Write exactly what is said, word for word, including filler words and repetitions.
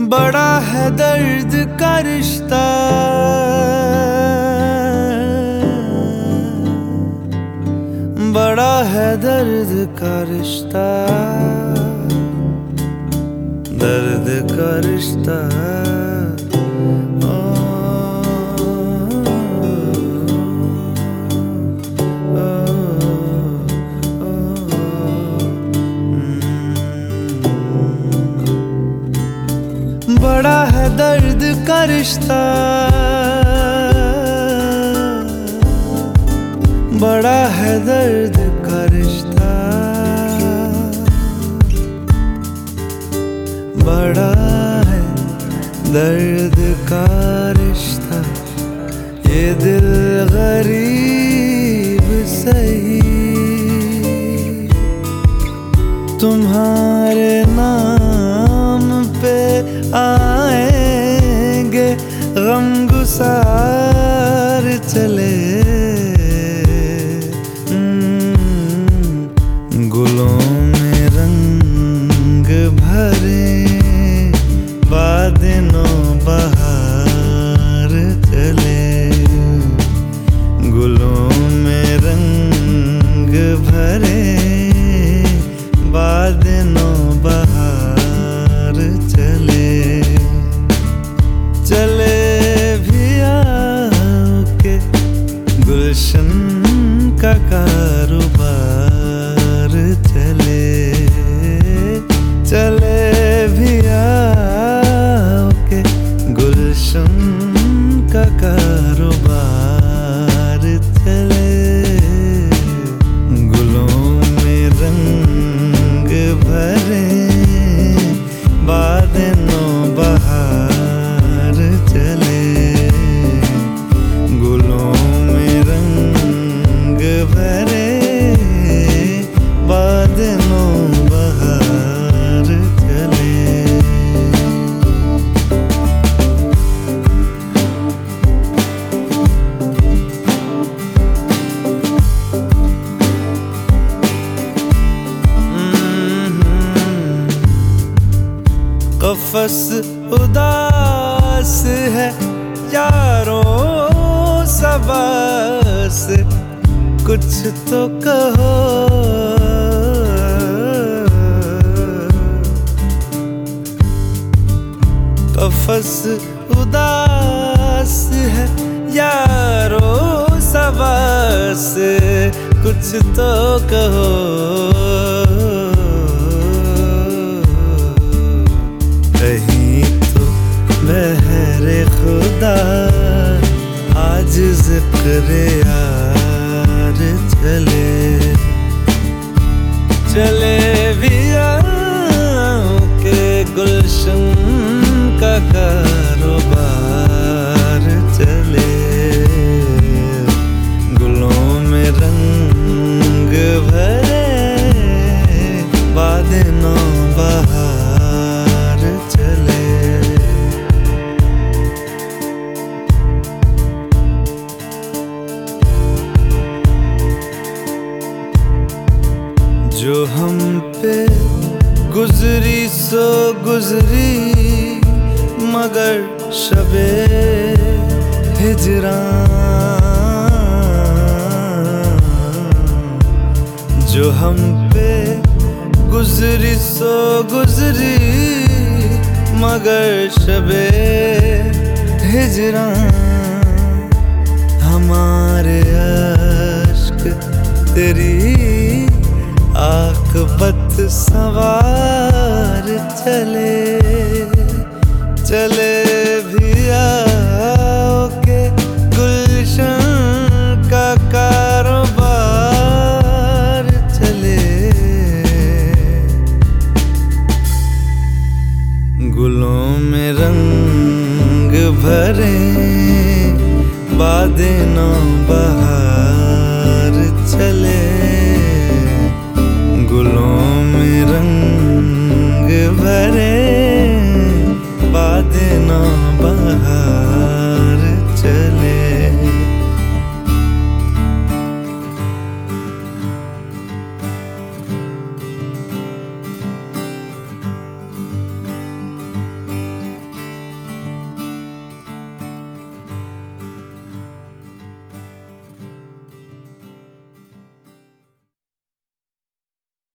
बड़ा है दर्द का रिश्ता, बड़ा है दर्द का रिश्ता, दर्द का रिश्ता। बड़ा है दर्द का रिश्ता, बड़ा है दर्द का रिश्ता, बड़ा है दर्द का रिश्ता। ये दिल गरीब सही तुम्हारे नाम पे आएंगे गमगुसार चले। गुलों में रंग भरे बादलों बहार चले, गुलों में रंग भरे बादलों बहार चले। चले भी आओ के गुलशन का कारोबार चले, चले भी आओ के गुलशन का कारोबार चले। गुलों में रंग भरे बादलों बहार चले, गुलों में रंग भरे बादलों बहार चले। कफस उदास है यारों सबस, कुछ तो कहो। कफस उदास है यारों सबस, कुछ तो कहो। कहीं तो बहरे खुदा आज ज़िक्र यार चले, चले भी आओ के गुलशन का कारोबार चले। गुलों में रंग भरे बादलों बहार चले। जो हम पे गुजरी सो गुजरी, मगर शबे हिजरां। जो हम पे गुजरी सो गुजरी, मगर शबे हिजरां। हमारे अश्क तेरी आक़िबत सवार चले, चले भी आओ के गुलशन का कारोबार चले। गुलों में रंग भरे बादलों बहार